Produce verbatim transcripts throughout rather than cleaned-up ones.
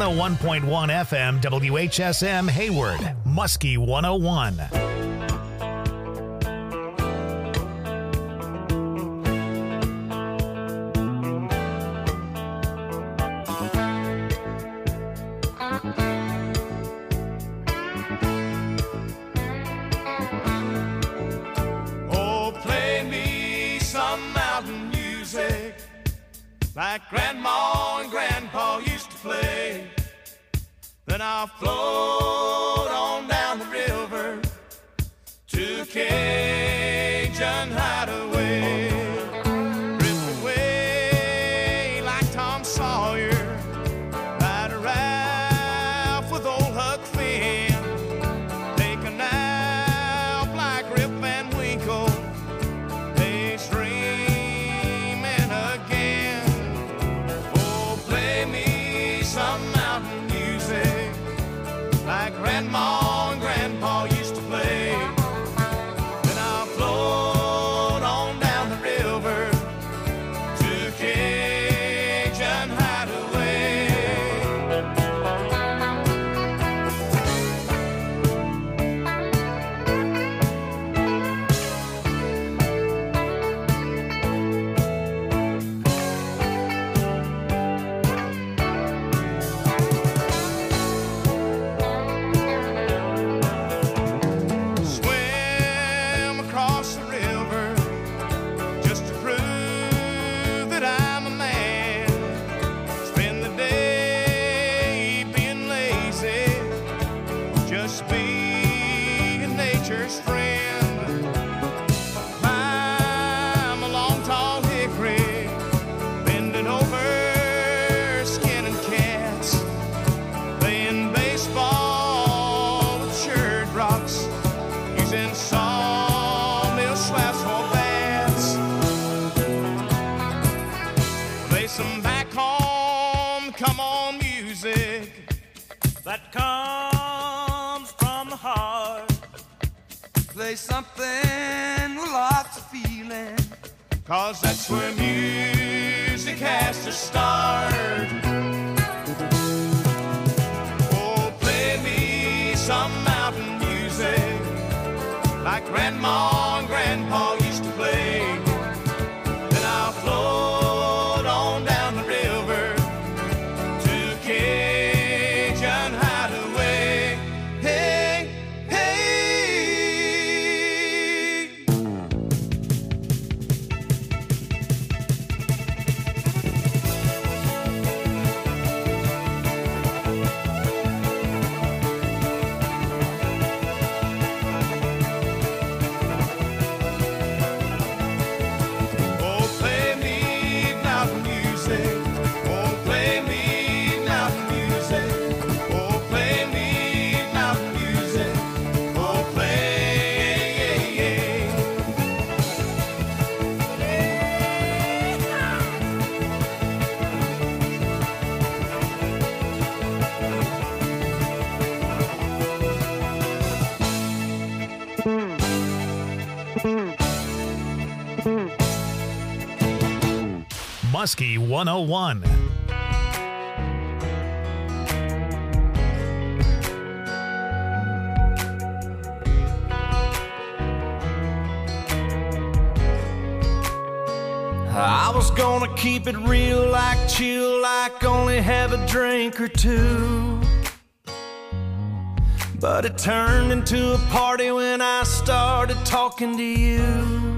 oh one point one F M, W H S M Hayward, Muskie one oh one. Like Grandma and Grandpa used to play. Then I'll float on down the river to Cajun Hideaway. Drift away like Tom Sawyer, ride a Ralph with old Huck Finn, take a nap like Rip Van Winkle, daydreaming again. Some mountain music like Grandma and Grandpa used to play. Then I'll float on down the river to Cajun Hideaway. That comes from the heart. Play something with lots of feeling, 'cause that's where music has to start. Oh, play me some mountain music like Grandma and Grandpa used to play. Then I'll float on down the river to Cajun Hideaway. Hey, hey. Oh, play me mountain music. Oh, play me mountain music. Oh, play me mountain music. Oh, play, yeah, yeah. Muskie one oh one. I was gonna keep it real, like chill, like only have a drink or two. But it turned into a party when I started talking to you.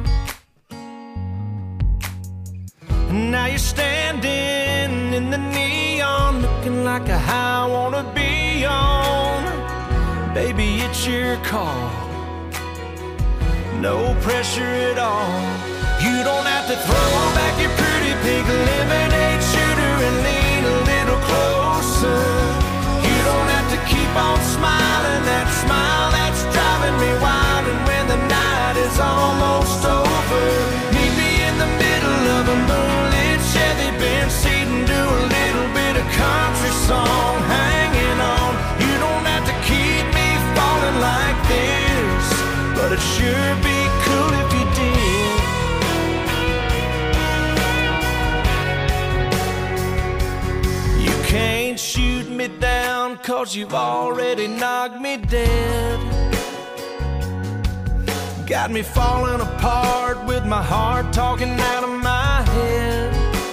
And now you're standing in the neon, looking like a high I wanna be on. Baby, it's your call, no pressure at all. You don't have to throw on back your pretty pink lemonade shooter and lean a little closer. You don't have to keep on smiling, that smile that's driving me wild. And when the night is almost over, meet me in the middle of a moonlit Chevy Benz seat and do a little bit of country song, hanging on. You don't have to keep me falling like this, but it'd sure be cool if you did. down, 'cause you've already knocked me dead. Got me falling apart with my heart talking out of my head.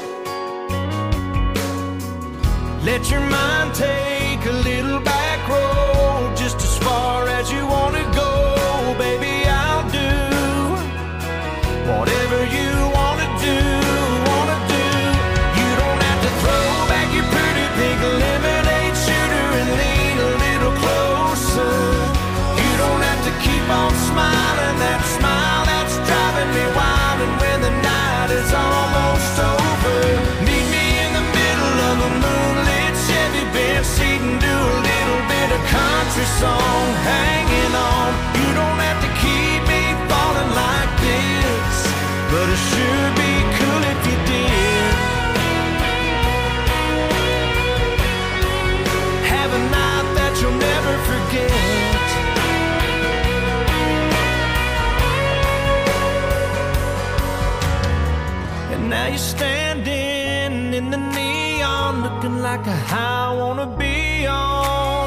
Let your mind take a little back road, just as far as you want to go. Baby, I'll do whatever you want to do, want to do. You don't have to throw back your pretty pink lemonade shooter and lean a little closer. You don't have to keep on smiling, that smile that's driving me wild. And when the night is almost over, meet me in the middle of a moonlit Chevy bench seat and do a little bit of country song, hanging on. You don't have to keep me falling like this, but it sure be cool if you did. Have a night that you'll never forget. And now you're standing in the neon, looking like a high I wanna be on.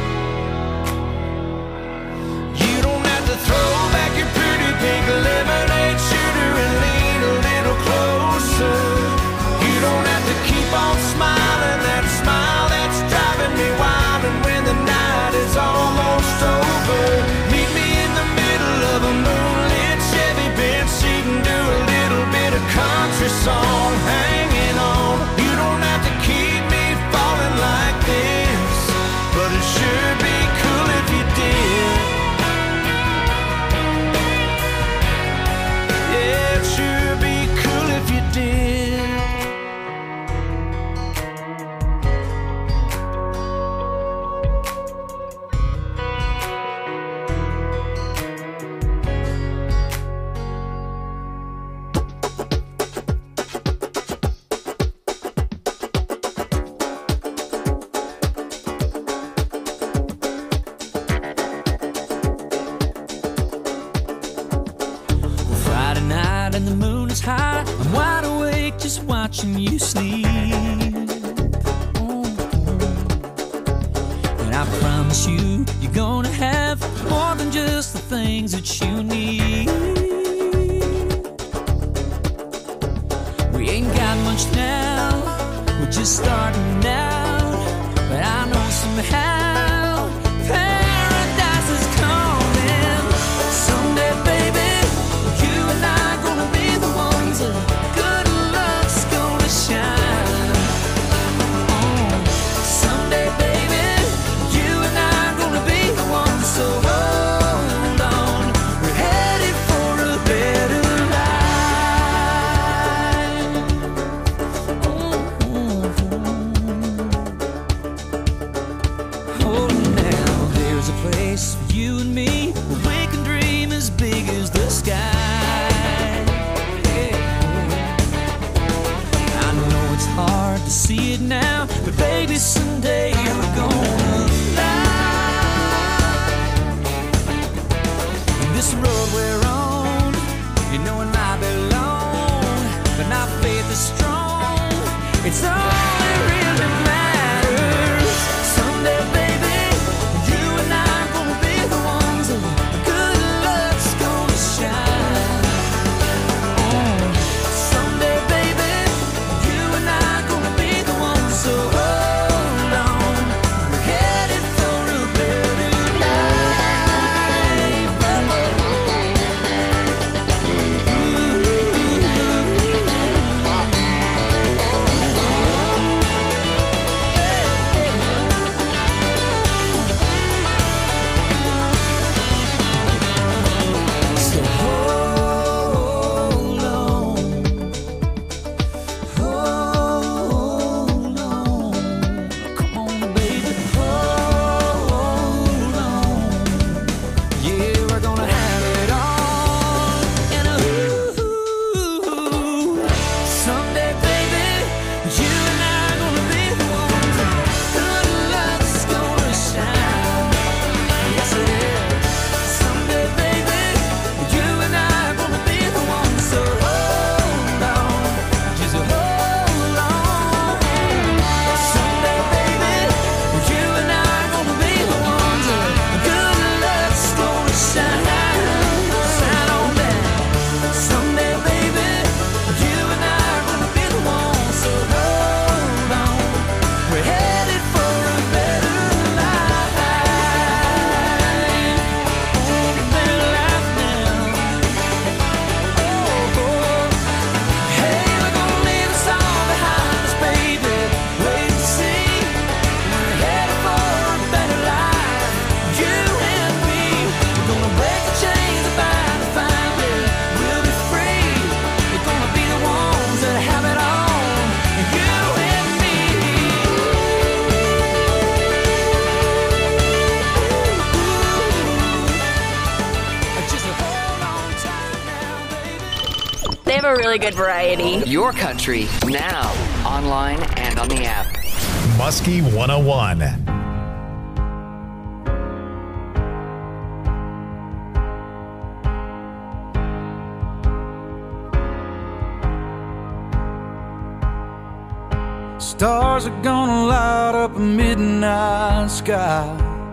You don't have to throw back your pretty pink lemonade shooter and lean a little closer. You don't have to keep on smiling, that smile that's driving me wild. And when the night is almost over, meet me in the middle of a moonlit Chevy bench seat and do a little bit of country song, hanging on. You don't have to keep me falling like this, but it sure be cool if you did. Yeah, it sure be cool if you did. Friday night and the moon is high, I'm wide awake just watching you sleep. Oh. And I promise you, you're gonna have more than just the things that you need. We ain't got much now, we're just starting out, but I know somehow paradise is coming someday, baby. You and I gonna be the ones that good luck's gonna shine on. Someday, baby, you and I gonna be the ones, so hold on. We're headed for a better life. Oh, now there's a place for you and me where we can dream as big as the sky. Yeah. I know it's hard to see it now, but baby, someday we're gonna fly. And this road we're on, you know it might be long, but our faith is strong. It's all that really matters. Someday, baby, you and I gonna be the ones that good luck's gonna shine on. Someday, baby, you and I gonna be the ones, so hold on. We're headed for a better life. Ooh. They have a really good variety. Your country, now, online and on the app. Muskie one oh one. Stars are gonna light up a midnight sky.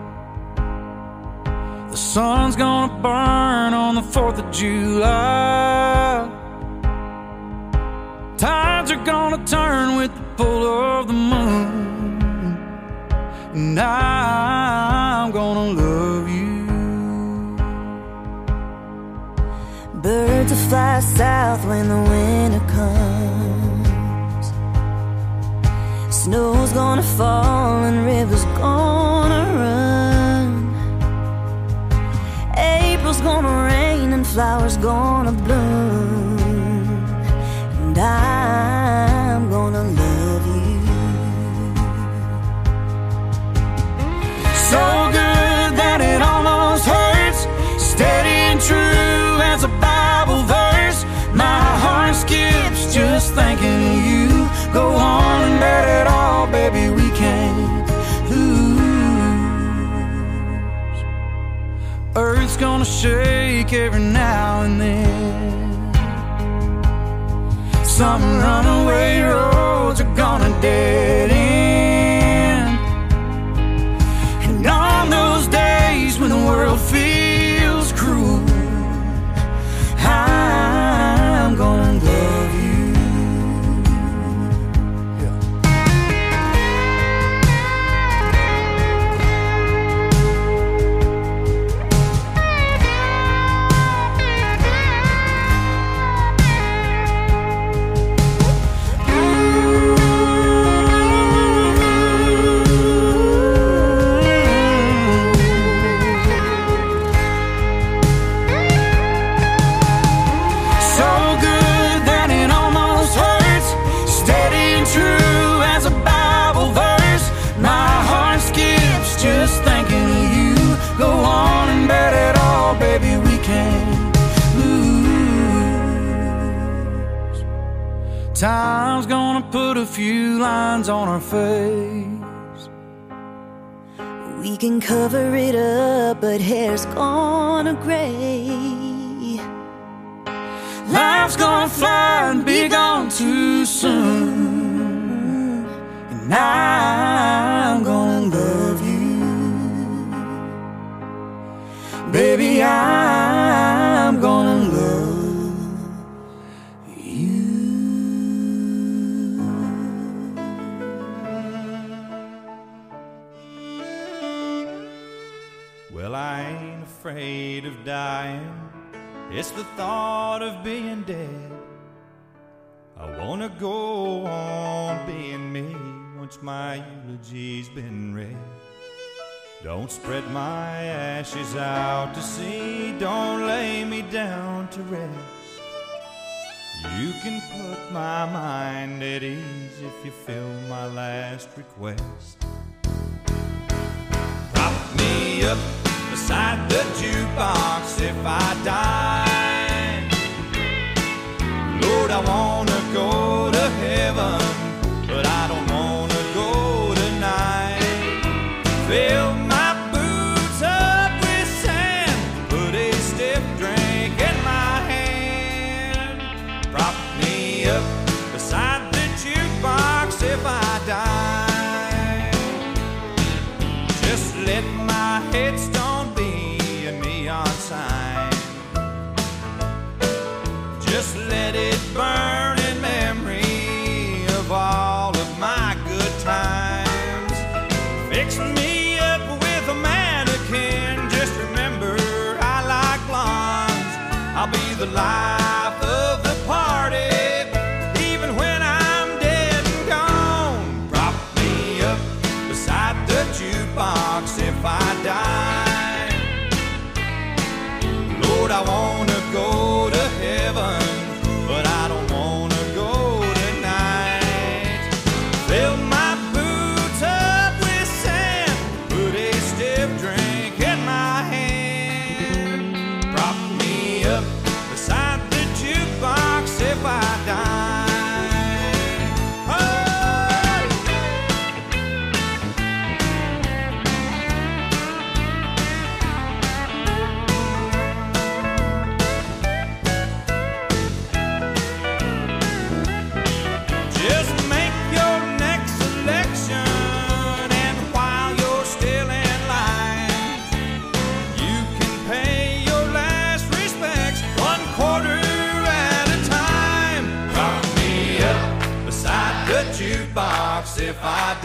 The sun's gonna burn on the fourth of July. Tides are gonna turn with the pull of the moon. And I'm gonna love you. Birds will fly south when the winter comes. Snow's gonna fall and rivers gonna run. April's gonna rain and flowers gonna bloom. And I'm gonna love you. So good that it almost hurts. Steady and true as a Bible verse. My heart skips just thinking of you. Go on and bet it all, baby, we can't lose. Earth's gonna shake every now and then. Some runaway roads are gonna dead end. And on those days when the world feels cruel, I'm gonna love you. Time's gonna put a few lines on our face. We can cover it up, but hair's gonna gray. Life's gonna fly and be gone too soon. And I'm gonna love you. Baby, I'm gonna love you. Well, I ain't afraid of dying. It's the thought of being dead. I wanna go on being me once my eulogy's been read. Don't spread my ashes out to sea. Don't lay me down to rest. You can put my mind at ease if you fill my last request. Prop me up beside the jukebox if I die. Lord, I wanna go to heaven, but I don't wanna go tonight. Fill my boots up with sand, put a stiff drink in my hand. Prop me up beside the jukebox if I die. Just let my headstone be a neon sign. Just let it burn in memory of all of my good times. Fix me up with a mannequin. Just remember I like blondes. I'll be the life of the party, if I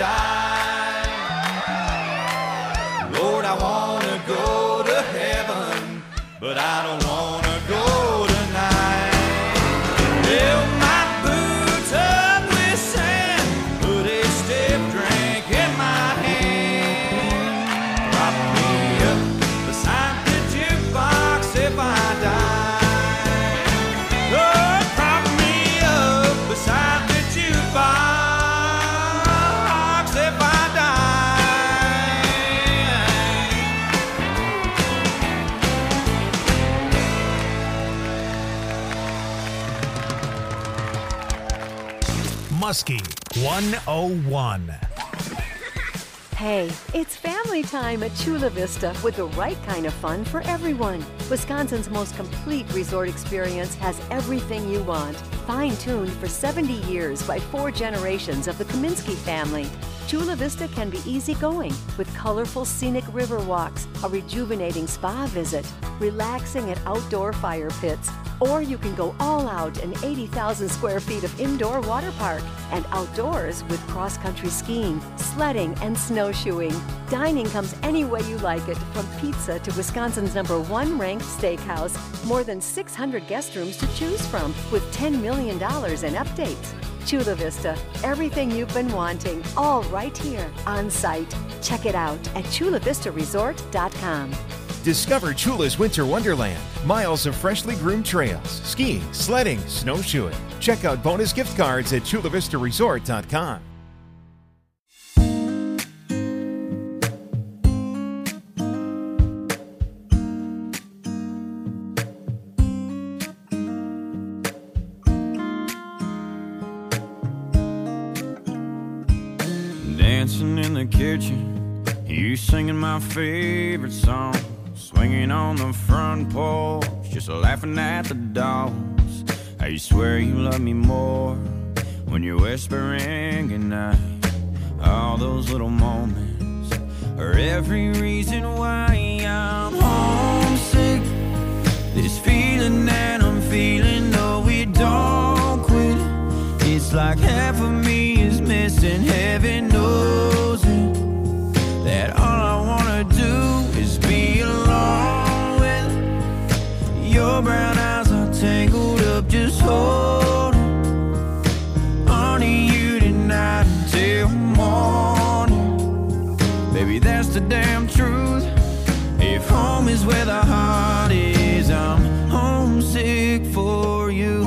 die. Lord, I want to go to heaven, but I don't want to go tonight. Fill my boots up with sand, put a stiff drink in my hand. Prop me up beside the jukebox if I die. Lord, prop me up beside the jukebox if I Muskie one oh one. Hey, it's family time at Chula Vista with the right kind of fun for everyone. Wisconsin's most complete resort experience has everything you want. Fine-tuned for seventy years by four generations of the Kaminsky family. Chula Vista can be easygoing with colorful scenic river walks, a rejuvenating spa visit, relaxing at outdoor fire pits, or you can go all out in eighty thousand square feet of indoor water park and outdoors with cross-country skiing, sledding, and snowshoeing. Dining comes any way you like it, from pizza to Wisconsin's number one ranked steakhouse. More than six hundred guest rooms to choose from with ten million dollars in updates. Chula Vista, everything you've been wanting, all right here on site. Check it out at chula vista resort dot com. Discover Chula's Winter Wonderland. Miles of freshly groomed trails, skiing, sledding, snowshoeing. Check out bonus gift cards at chula vista resort dot com. Dancing in the kitchen, you singing my favorite song. Swinging on the front porch, just laughing at the dogs. I swear you love me more when you're whispering goodnight. All those little moments are every reason why I'm homesick. This feeling that I'm feeling, though we don't quit. It's like half of me is missing, heaven knows it. That all I wanna do is be alone with your brown eyes are tangled up, just holding on to you tonight until morning. Baby, that's the damn truth. If home is where the heart is, I'm homesick for you.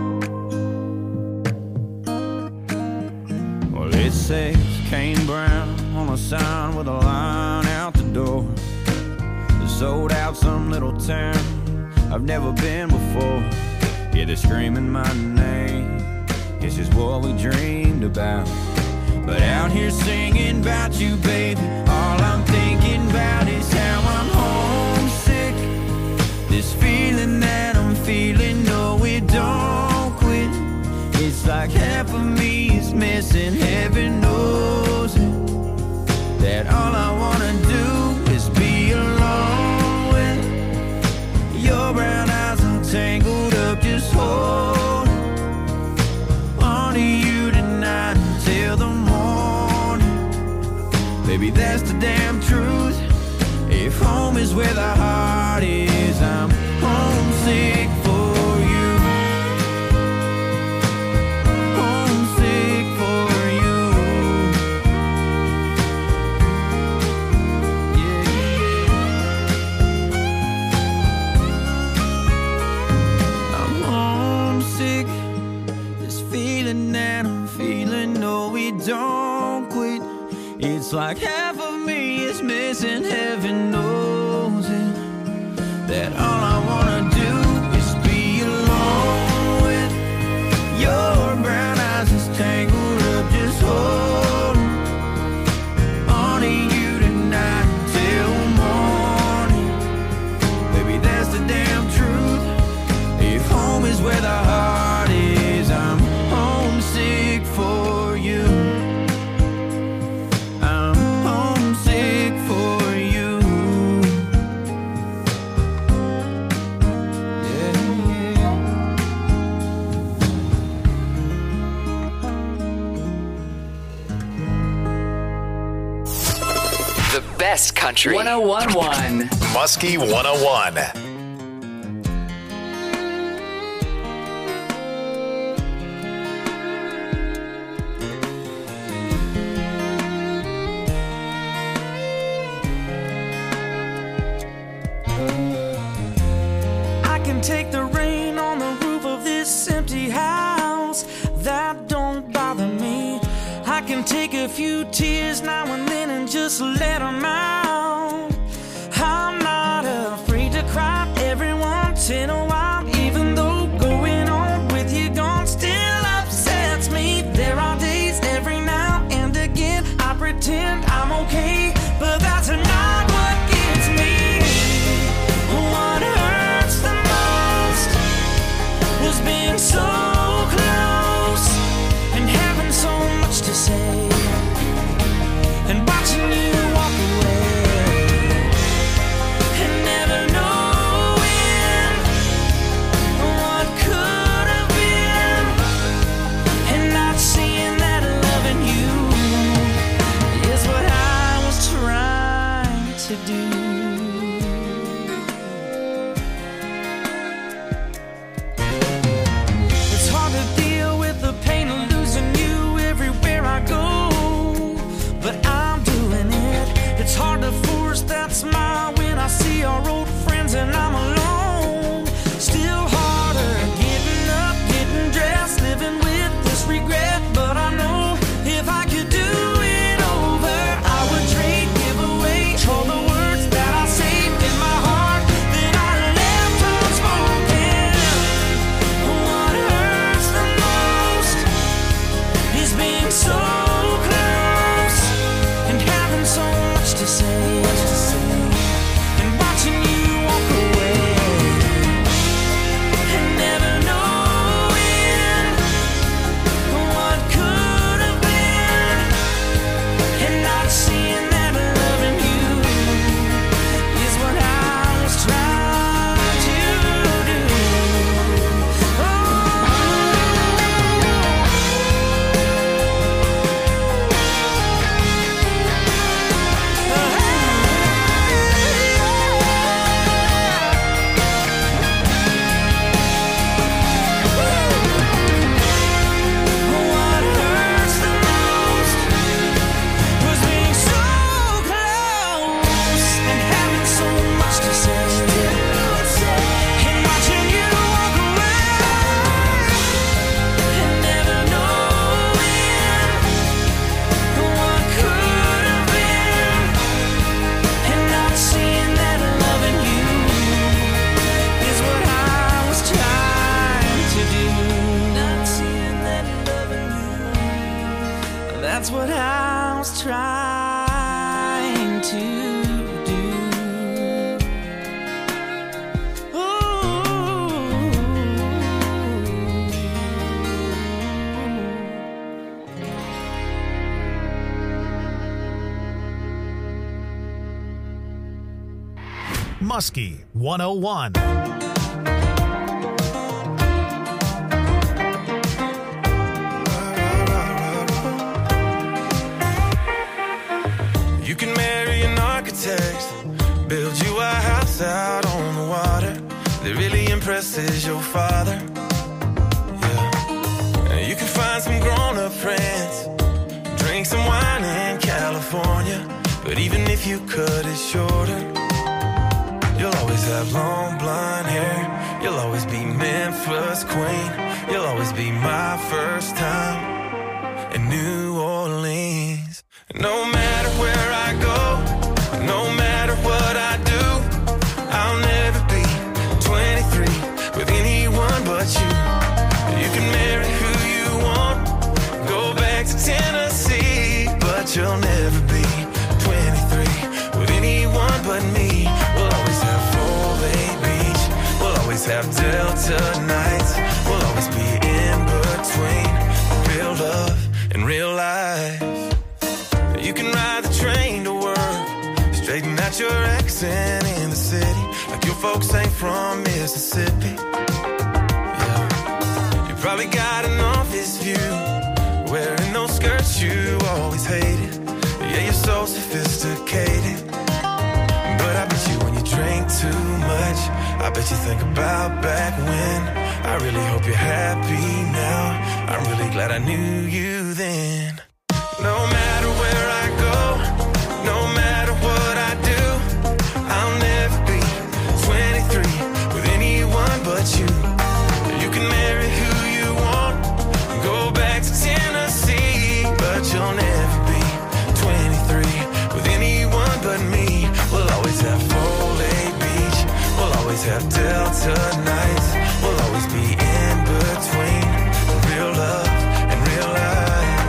Well, it says Kane Brown on a sign with a line out the door. Sold out some little town I've never been before. Yeah, they're screaming my name. This is what we dreamed about. But out here singing about you, baby, all I'm thinking about is how I'm homesick. This feeling that I'm feeling, no, it don't quit. It's like half of me is missing, heaven knows it. That all I wanna do is be alone with your brown eyes are tangled up, just hold on to you tonight until the morning. Baby, that's the damn truth. If home is where the heart is, I'm homesick for you. Homesick for you. Yeah, yeah. I'm homesick. This feeling that I'm feeling, no, we don't quit. It's like half of me is missing, heaven knows it. That all I wanna do is be alone with your brown eyes is tangled up, just holding on to you tonight till morning. Baby, that's the damn truth. If home is where the heart is, I'm homesick for you. I'm homesick for you. best country. one oh one point one Muskie one oh one. I can take the rain on the roof of this empty house. That don't bother me. I can take a few tears now and then and just let them out. I'm not afraid to cry every once in a while, even though going on with you gone still upsets me. There are days every now and again I pretend I'm okay, but that's not what gets me. What hurts the most was being so close and having so much to say and watching you walk away and never knowing what could have been and not seeing that loving you is what I was trying to do. It's hard to deal with the pain of losing you everywhere I go, but I'm doing it. It's hard to force that smile when I see our old friends and I'm alone. Still harder getting up, getting dressed, living with this regret, but I know if I could do it over, I would trade, give away all the words that I saved in my heart that I left unspoken. What hurts the most is being so close and having so much to say and watching you walk away and never knowing what could have been and not seeing that loving you is what I was trying to do. What hurts the most was being so close and having so much to say and watching you walk away and never knowing what could have been and not seeing that loving you is what I was trying to do. Not seeing that loving you, that's what I was trying to do. Muskie one oh one. You can marry an architect, build you a house out on the water that really impresses your father. Yeah. And you can find some grown-up friends, drink some wine in California, but even if you cut it shorter, you'll always have long blonde hair. You'll always be Memphis queen. You'll always be my first time in New Orleans. No matter where I go, no matter what I do, I'll never be twenty-three with anyone but you. You can marry who you want, go back to Tennessee, but you'll never be twenty-three with anyone but me. We'll always have Full Bay Beach, we'll always have Delta nights, we'll always be in between real love and real life. You can ride the train to work, straighten out your accent in the city, like your folks ain't from Mississippi. Yeah. You probably got an office view, wearing those skirts you always hated. Yeah, you're so sophisticated. what you think about back when. I really hope you're happy now. I'm really glad I knew you then. No matter where I go, no matter what I do, I'll never be twenty-three with anyone but you. You can marry who you want, go back to Tennessee, but you'll never be twenty-three with anyone but me. We'll always have Foley Beach, we'll always have Delta nights, we'll always be in between real love and real life.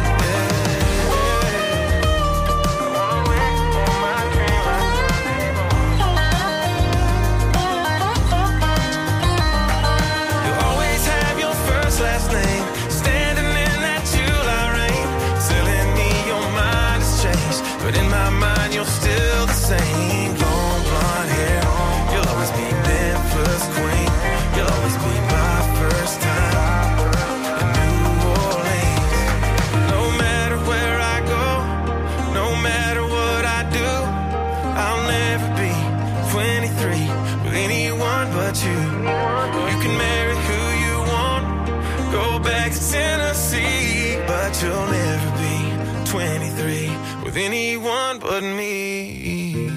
Last name, standing in that July rain, telling me your mind has changed, but in my mind you're still the same. Long blonde hair, you'll always be Memphis queen, you'll always be my first time in New Orleans. No matter where I go, no matter what I do, I'll never be twenty-three with anyone but you. You can marry who you want, go back to Tennessee, but you'll never be twenty-three with anyone but me.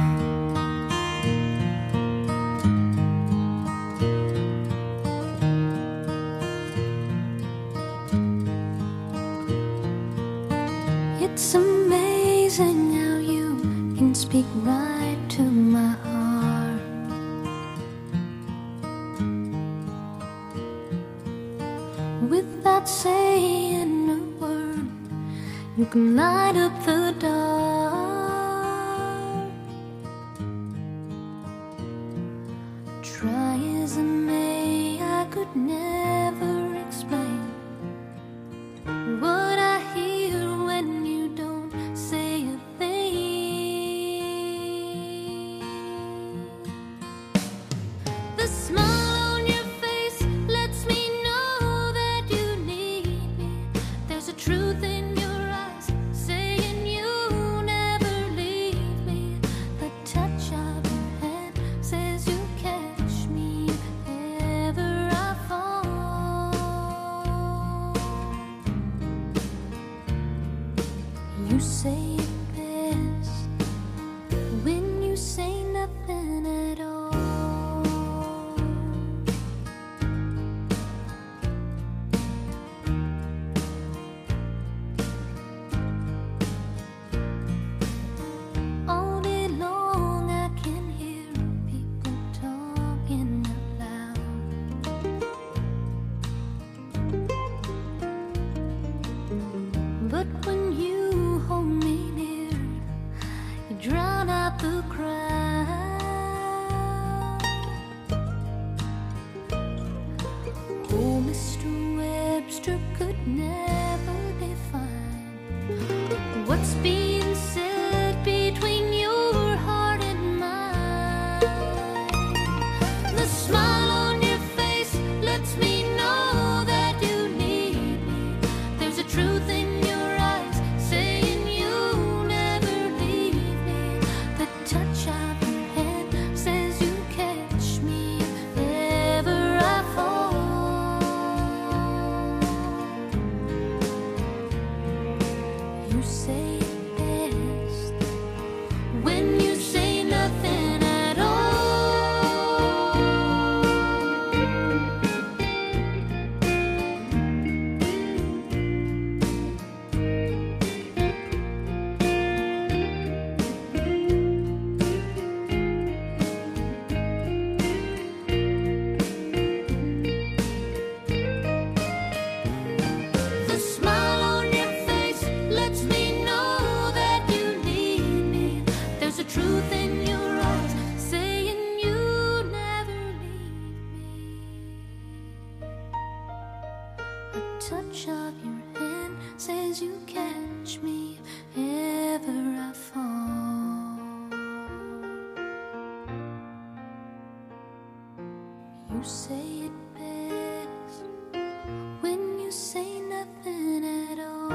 It's amazing how you can speak right to my heart. Without saying a word, you can light up the dark. Try as I may, I could never explain what I hear when you don't say a thing. The smile on your face lets me know that you need me. There's a truth in your eyes saying you never leave me. The touch of your hand says you catch me if ever I fall. You say it best when you say nothing at all. All day long I can hear people talking out loud. But when you hold me near, you drown out the crowd. Oh, Mister Webster could never define what's being said between your heart and mine. The smile on your face lets me know that you need me. There's a truth in your eyes saying you never leave me. The touch of your hand says you catch me if ever I fall. You say it best when you say nothing at all. The smile on your face lets me know that you need me. There's a truth in your eyes saying you never leave me. A touch of your hand says you catch me if ever I fall. You say it best when you say nothing at all.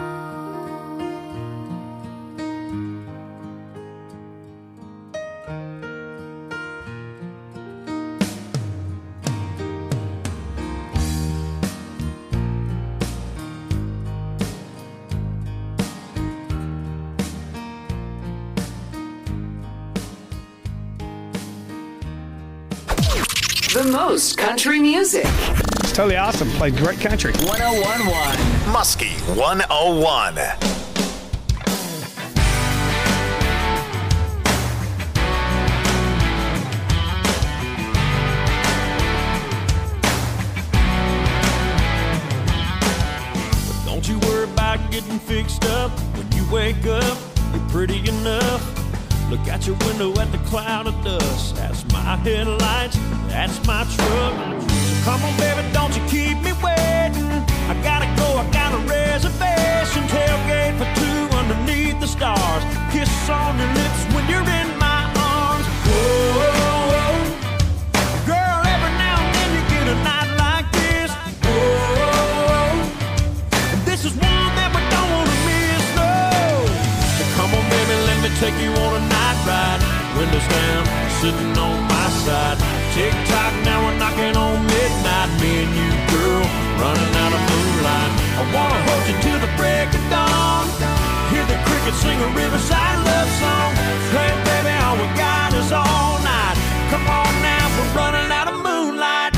most country music. It's totally awesome. Played great country. one oh one point one. Muskie one oh one. Don't you worry about getting fixed up. When you wake up, you're pretty enough. Look out your window at the cloud of dust. That's my headlights, that's my truck. So come on, baby, don't you keep me waiting. I gotta go, I got a reservation. Tailgate for two underneath the stars. Kiss on your lips when you're in my arms. Whoa, girl, every now and then you get a night like this. Whoa, and this is one that we don't wanna miss, no. So come on, baby, let me take you on a night ride. Windows down, sitting on my side. Tick-tock, now we're knocking on midnight. Me and you, girl, running out of moonlight. I wanna hold you till the break of dawn. Hear the crickets sing a riverside love song. Hey, baby, all we got is all night. Come on now, we're running out of moonlight.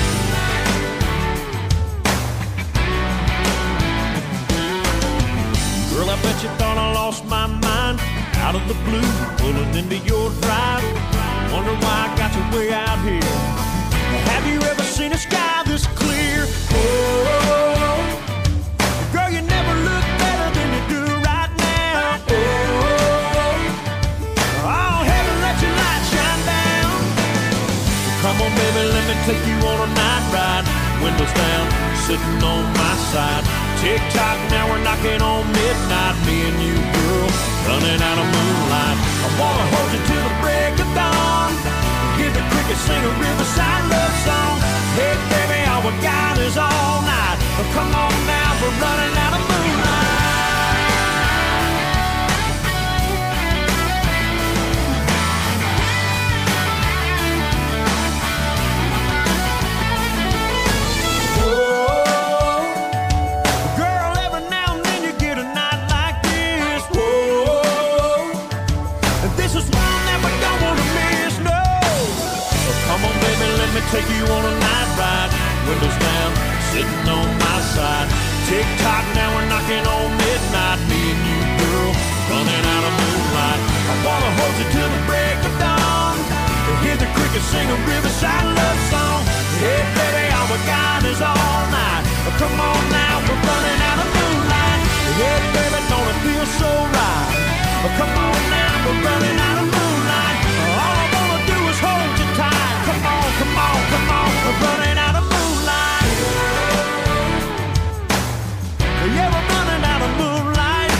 Girl, I bet you thought I lost my mind. Out of the blue, pulling into your drive. Wonder why I got you way out here. Have you ever seen a sky this clear? Oh, girl, you never look better than you do right now. Oh, oh, heaven, let your light shine down. Come on, baby, let me take you on a night ride. Windows down, sitting on my side. Tick-tock, now we're knocking on midnight. Me and you, girl, running out of moonlight. I wanna hold you till the break of dawn. Hear the crickets sing a riverside love song. Hey, baby, all we got is all night. Oh, come on now, we're running out of moonlight. Take you on a night ride, windows down, sitting on my side. Tick-tock, now we're knocking on midnight. Me and you, girl, running out of moonlight. I wanna hold you till the break of dawn. To hear the crickets sing a riverside love song. Hey, baby, all we got is all night. Oh, come on now, we're running out of moonlight. Hey, baby, don't it feel so right? Oh, come on now, we're running out of moonlight. All I wanna do is hold you tight. Come on, come on, come on, we're running out of moonlight. Yeah, we're running out of moonlight.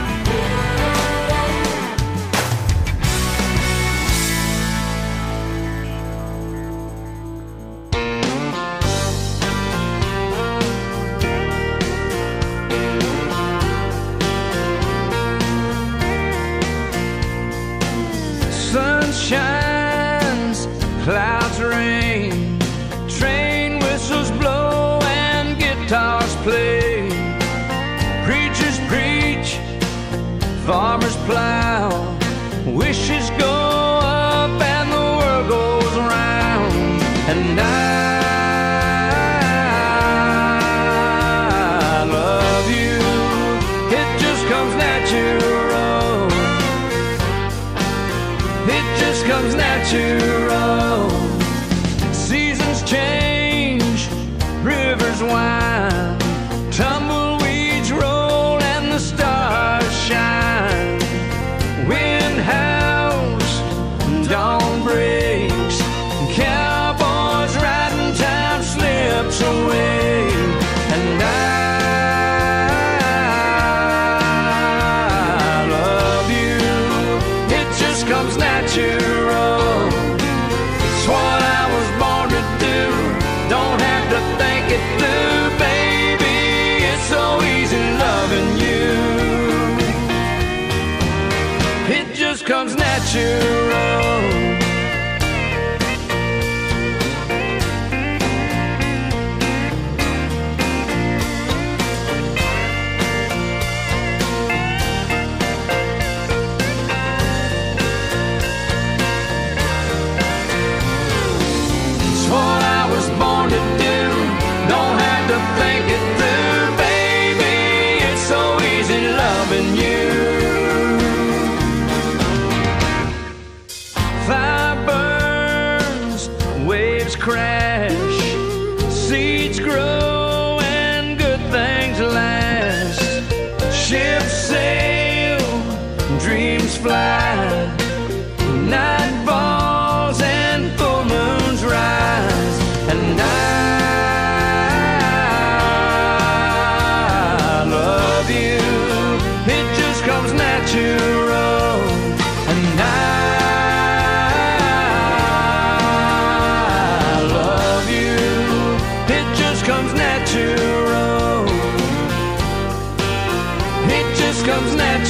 Sun shines, clouds rain, train whistles blow and guitars play. Preachers preach, farmers plow, wishes go up and the world goes round. And I love you, it just comes natural. It just comes natural. Seasons change, rivers wind, tumbleweeds roll and the stars shine. Wind howls, dawn breaks, cowboys riding, time slips away. And I love you, it just comes natural. It's what I was born to do, don't have to think it through, baby. It's so easy loving you. It just comes natural. It's what I was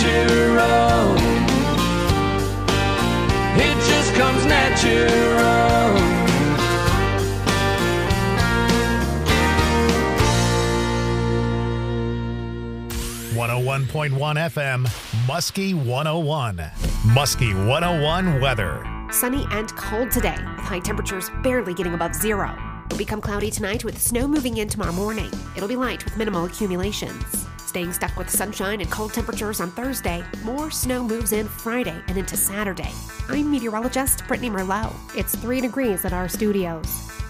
natural. It just comes natural. one oh one point one F M, Muskie one oh one. Muskie one oh one weather. Sunny and cold today, with high temperatures barely getting above zero. It'll become cloudy tonight with snow moving in tomorrow morning. It'll be light with minimal accumulations. Staying stuck with sunshine and cold temperatures on Thursday, more snow moves in Friday and into Saturday. I'm meteorologist Brittany Merlot. It's three degrees at our studios.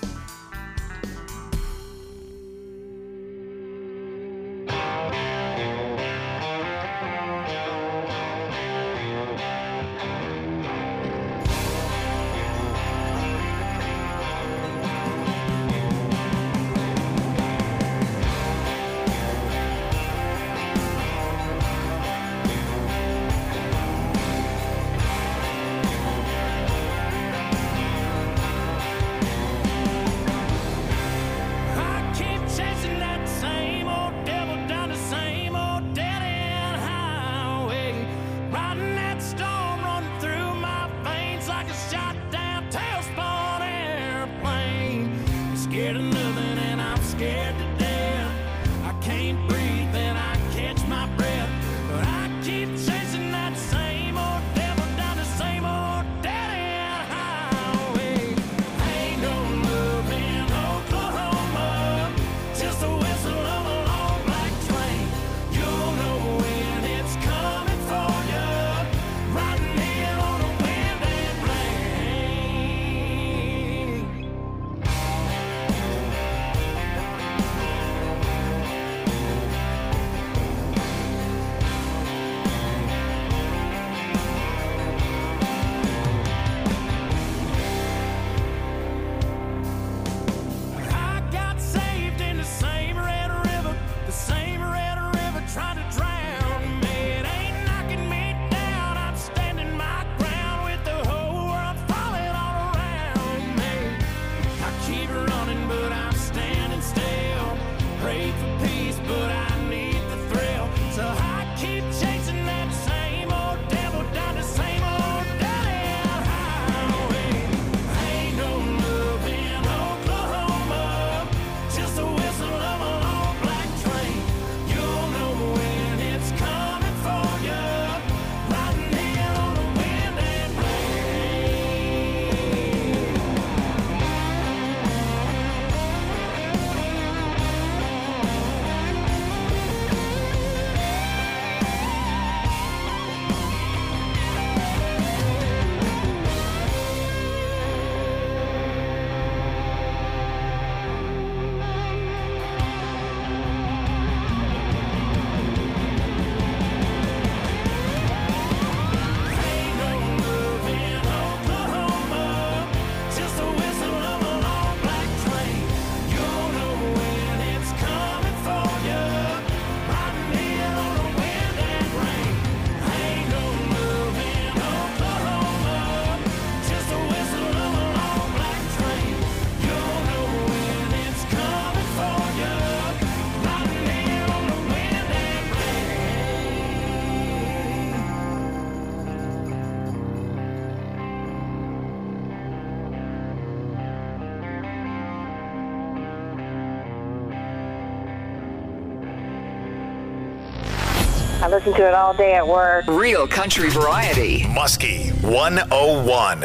I listen to it all day at work. Real country variety. Muskie one oh one.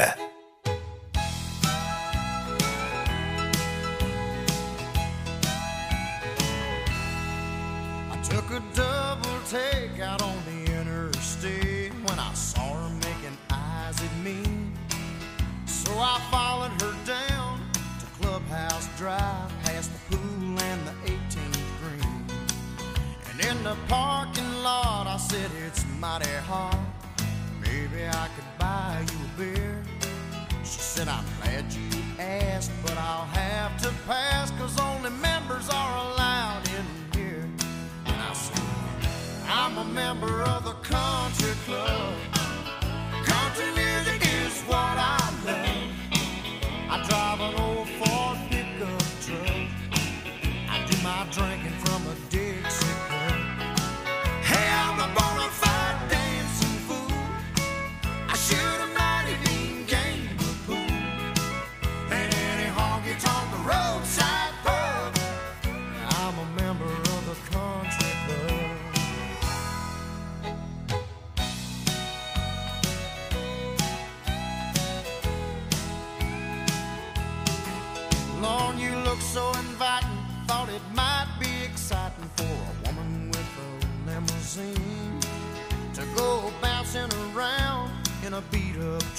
I took a double take out on the interstate when I saw her making eyes at me. So I followed her down to Clubhouse Drive, past the pool and the eighteenth green. And in the parking lot I said, it's mighty hot, maybe I could buy you a beer. She said, I'm glad you asked, but I'll have to pass, 'cause only members are allowed in here. And I said, I'm a member of the country club. Country music is what I love. I drive an old Ford pickup truck. I do my drinking from a Dixie cup. Hey, I'm a bona fide dancer.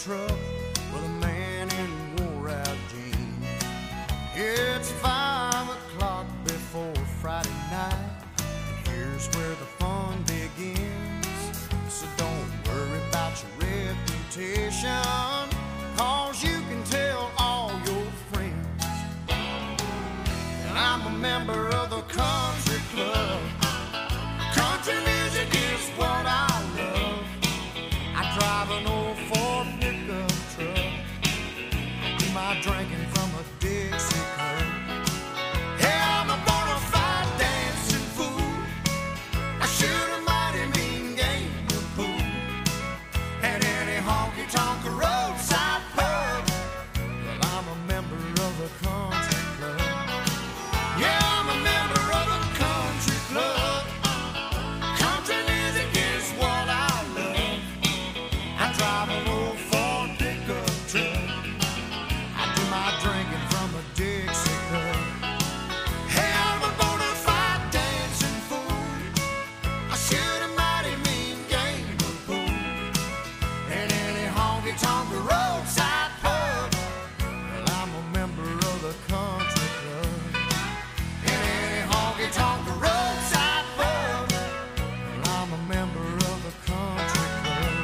truck with a man in wore-out jeans. It's five o'clock before Friday night, and here's where the fun begins. So don't worry about your reputation, 'cause you can tell all your friends. And I'm a member of the country club. Country music is what I love. I drive an old Ford pickup truck. I do my drinking from a Dixie cup. Yeah, I'm a bona fide dancing fool. I shoot a mighty mean game of pool at any honky-tonk roadside pub. Well, I'm a member of the country club. Yeah, I'm a member of the country club. Country music is what I love. I drive an old Ford pickup truck. I do my drinking from a Dixie cup. Hey, I'm a bona fide dancing fool. I shoot a mighty mean game of pool at any honky-tonk roadside pub. Well, I'm a member of the country club. At any honky-tonk roadside pub. Well, I'm a member of the country club.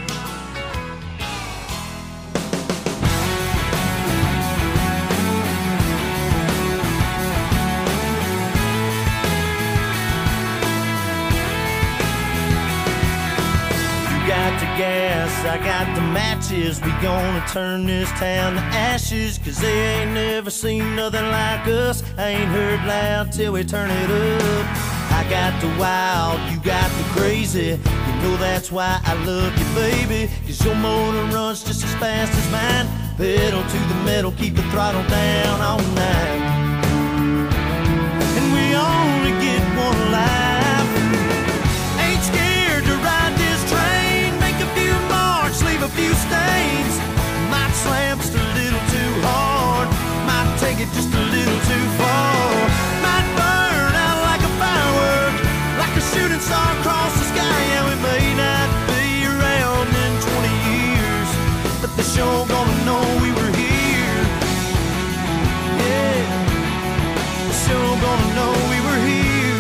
You got the gas, I got the matches. We gonna turn this town to ashes, 'cause they ain't never seen nothing like us. I ain't heard loud till we turn it up. I got the wild, you got the crazy. You know that's why I love you, baby, 'cause your motor runs just as fast as mine. Pedal to the metal, keep the throttle down all night. And we only get one life. Ain't scared to ride this train. Make a few marks, leave a few stains. Might slam just a little too hard. Might take it just a little too far. Might burn out like a firework, like a shooting star across the sky. Yeah, we may not be around in twenty years, but they sure gonna know we were here. Yeah, they sure gonna know we were here.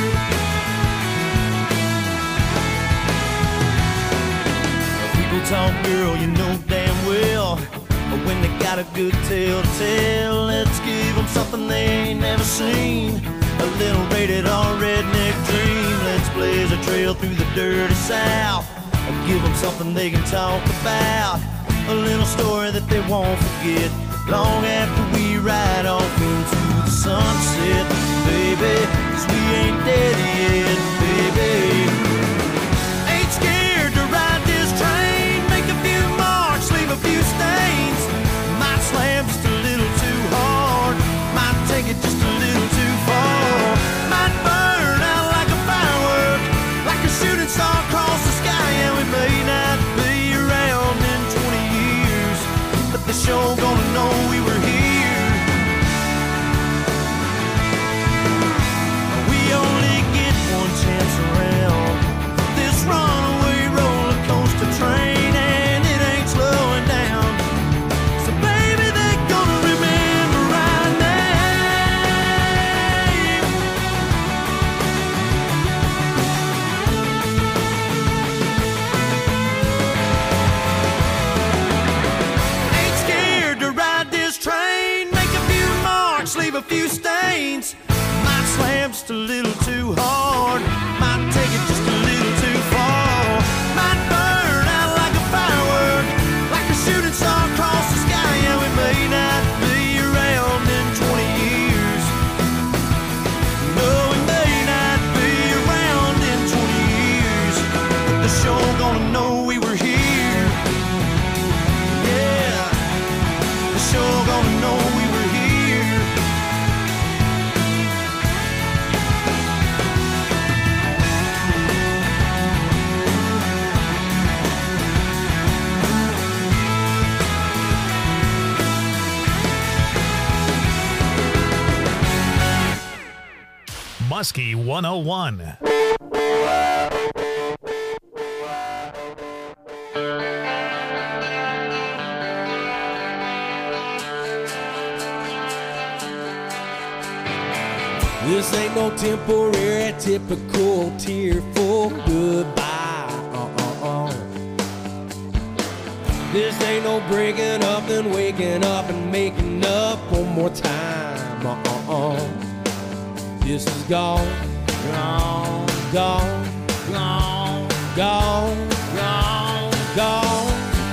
People talk, girl, you know damn well, but when they got a good tale to tell, let's give them something they ain't never seen. A little rated R redneck dream. Let's blaze a trail through the dirty South and give them something they can talk about. A little story that they won't forget long after we ride off into the sunset, baby, 'cause we ain't dead yet, baby. Ain't scared to ride this train. Make a few marks, leave a few stains. Might slam just a little too hard. Might take it just a little too far. Might burn out like a firework, like a shooting star across the sky. And we may not be around in twenty years, but they sure gonna know we were here. We only get one chance around this runaway roller coaster train, and it ain't slowing down. So baby, they're gonna remember our name. Ain't scared to ride this train. Make a few marks, leave a few stains. Might slam just a little too hard. Might take it just a little too far. Might burn out like a firework, like a shooting star across the sky. And we may not be around in twenty years. No, we may not be around in twenty years, but they're sure gonna know we were here. Yeah, they're sure gonna know we were here. Muskie one oh one. This ain't no temporary, typical tearful goodbye. Uh-uh-uh. This ain't no breaking up and waking up and making up one more time. Uh-uh-uh. This is gone, gone, gone, gone, gone, gone, gone.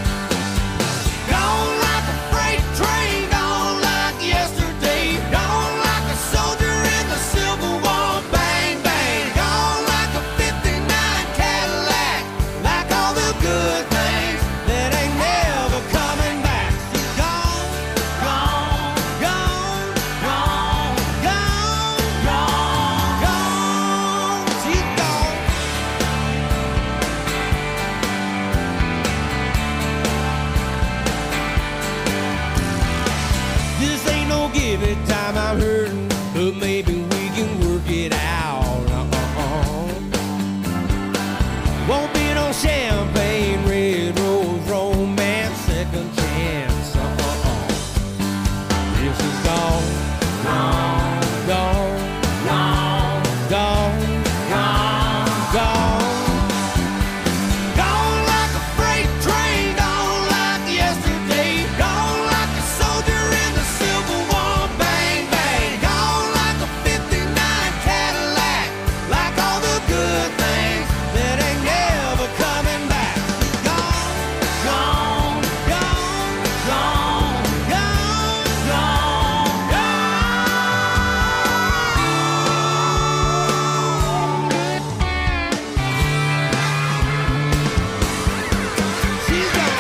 Gone like a freight train, gone like yesterday, gone like a soldier in the Civil War. Bang, bang, gone like a fifty-nine Cadillac, like all the good things that ain't never coming back. Gone, gone, gone, gone, gone, gone, gone. She's gone. This ain't no give it time, I'm hurting, but maybe we can work it out. Uh-uh-uh. Won't be no champagne, red rose, romance, second chance. Uh-uh-uh. This is gone, gone, gone, gone, gone, gone, gone. Gone like a freight train, gone like yesterday, gone like a soldier in the Civil War. Bang, bang, gone like a fifty-nine Cadillac, like all the good things that ain't never coming back. Gone, gone, gone, gone, gone, gone, gone. She's gone.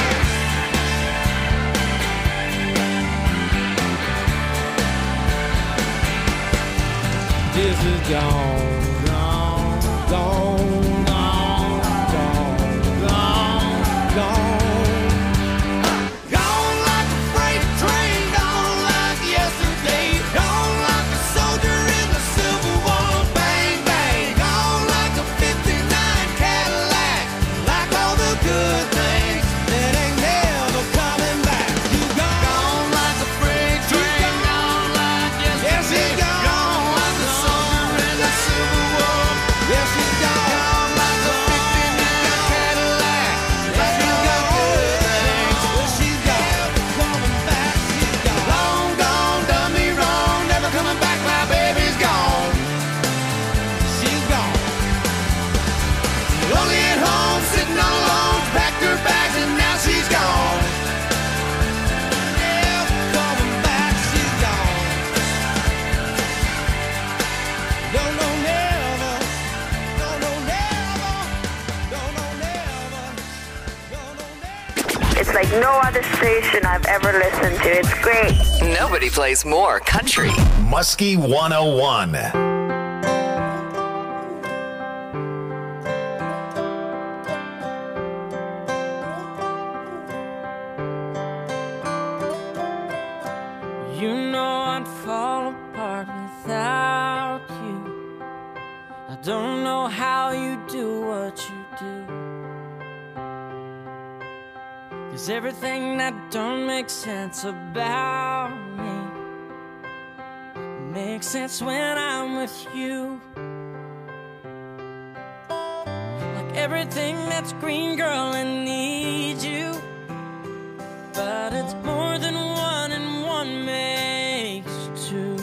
This is gone, gone, gone, gone, gone, gone, gone. Gone like a freight train, gone like yesterday, gone like a soldier in the Civil War. Bang, bang, gone like a fifty-nine Cadillac, like all the good things that ain't never coming back. You gone like a freight train, gone like yesterday. Yes, she's gone like a soldier in the Civil War. Yes, she's gone like a fifty-nine Cadillac, like all the good things. Well, she's gone, coming back. She's gone. Long gone, done me wrong, never coming back. My baby's gone. She's gone. Lonely at home, sitting all alone, packed her bags and now she's gone. Never coming back. She's gone. Don't know never. Don't know never. Don't know never. Don't know never. It's like no other station I've ever listened to. It's great. Nobody plays more country. Muskie one oh one. You know I'd fall apart without you. I don't know how you do what you do. 'Cause everything that don't make sense about me makes sense when I'm with you. Like everything that's green, girl, I need you. But it's more than one and one makes two.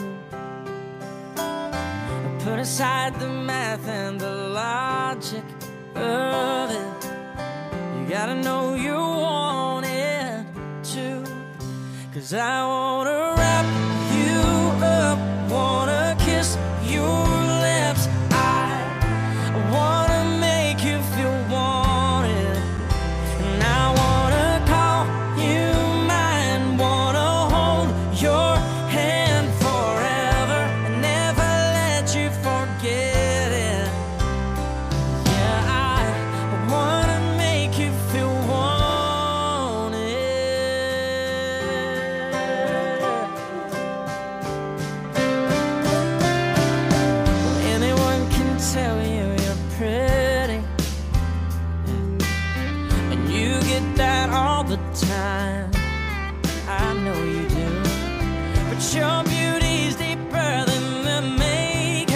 Put aside the math and the logic of it. You gotta know you want it too. 'Cause I wanna wrap you up, wanna kiss your lips. I wanna make you feel wanted. And I wanna call you mine, wanna hold your hand forever and never let you forget it. Yeah, I wanna make you feel wanted. Anyone can tell you you're pretty, and you get that all the time. I know you do. But your beauty's deeper than the makeup.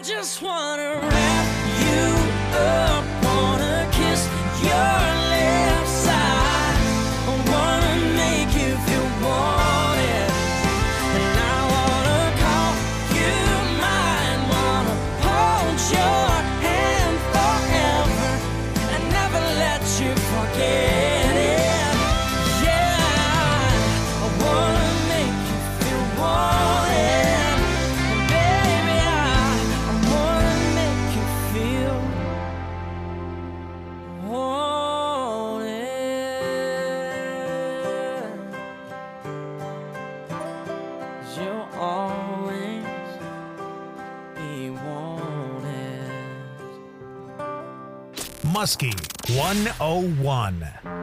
just wanna wrap you up, wanna kiss your left side, I wanna make you feel wanted, and I wanna call you mine, wanna hold your hand forever and never let you forget it. Yeah, I wanna make you feel wanted, baby. I, I wanna make you feel wanted. 'Cause you'll always be wanted. Muskie one oh one.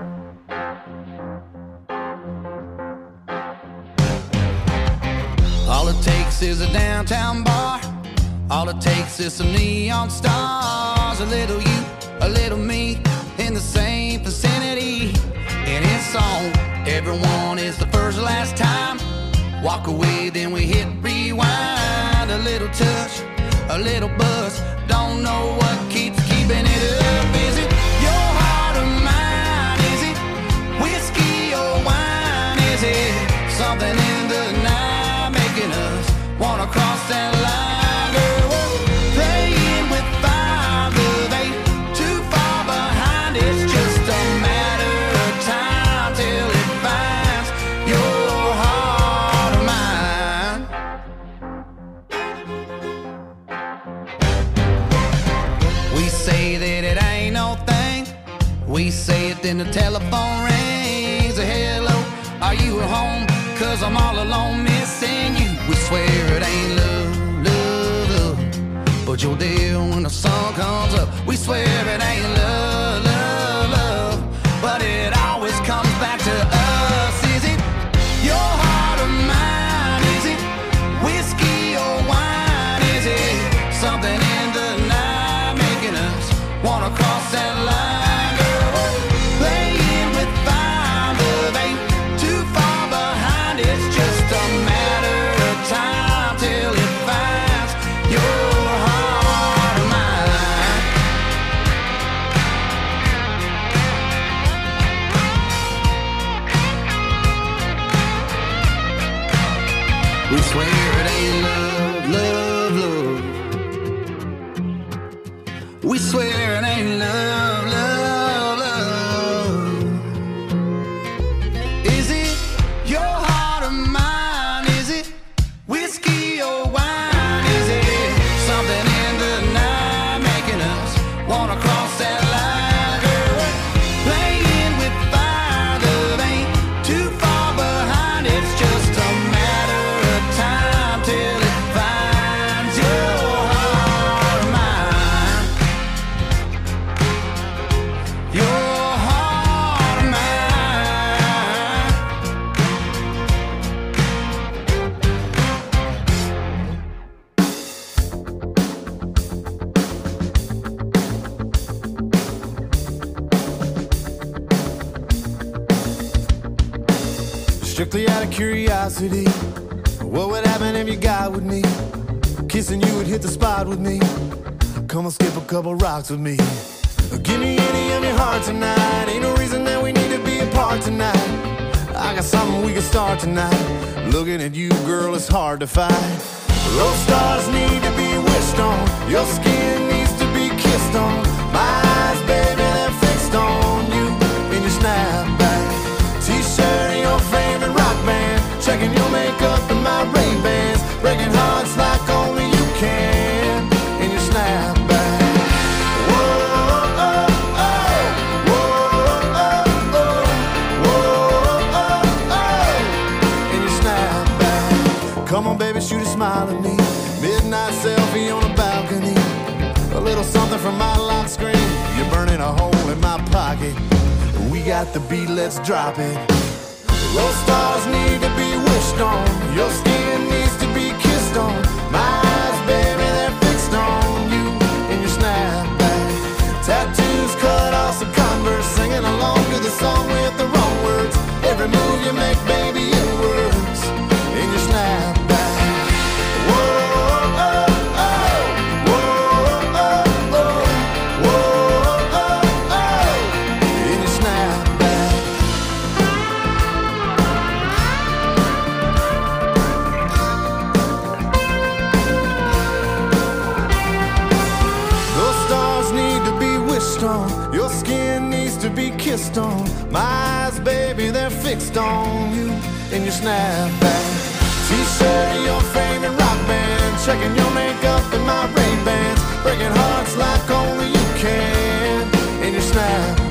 All it takes is a downtown bar. All it takes is some neon stars. A little you, a little me, in the same vicinity. And it's on. Everyone is the first last time. Walk away, then we hit rewind. A little touch, a little buzz. Don't know what keeps keeping it up. Is it your heart or mine? Is it whiskey or wine? Is it something in the night making us wanna cross that line? Girl, we're playing with fire, love ain't too far behind. It's just a matter of time till it finds your heart or mine. We say that it ain't no thing. We say it, then the telephone rings. A hello, are you at home? Cause I'm all alone missing you. We swear it ain't love, love, love, but you're there when the sun comes up. We swear it ain't love, love, love, but it always comes back to us. Is it your heart or mine? Is it whiskey or wine? Is it something in the night making us wanna cross that line? Girl, we're playing with fire, love ain't too far behind. It's just a matter of time till it finds your heart or mine. We swear it ain't love, love, love. We swear it ain't love, love, love. Is it your heart or mine? Is it whiskey or wine? Is it something in the night making us wanna cross that line? Girl, we're playing with fire, love ain't too far behind. It's just a matter of time till it finds your heart or mine. Your heart or mine. Strictly out of curiosity, what would happen if you got with me? Kissing you would hit the spot with me. Come and skip a couple rocks with me. Give me any of your heart tonight. Ain't no reason that we need to be apart tonight. I got something we can start tonight. Looking at you, girl, it's hard to fight. Those stars need to be wished on. Your skin needs to be kissed on. My eyes, baby, they're fixed on you in your snapback. T-shirt and your favorite rock band. Checking your makeup and my Ray-Bans. Breaking hearts like only you can in your snapback. Whoa, oh, oh. Whoa, oh, oh. Whoa, oh, oh. In your snapback. Come on, baby, shoot a smile at me. Midnight selfie on a balcony. A little something from my lock screen. You're burning a hole in my pocket. We got the beat, let's drop it. Those stars need to be wished on. Your skin needs to be kissed on. My eyes, baby, they're fixed on you in your snapback. Tattoos cut off some Converse. Singing along to the song with the wrong words. Every move you make, baby, it works in your snapback. Whoa, oh, oh. Whoa, be kissed on. My eyes, baby, they're fixed on you and your snapback. T-shirt of your favorite rock band, checking your makeup in my Ray-Bans, breaking hearts like only you can in your snapback.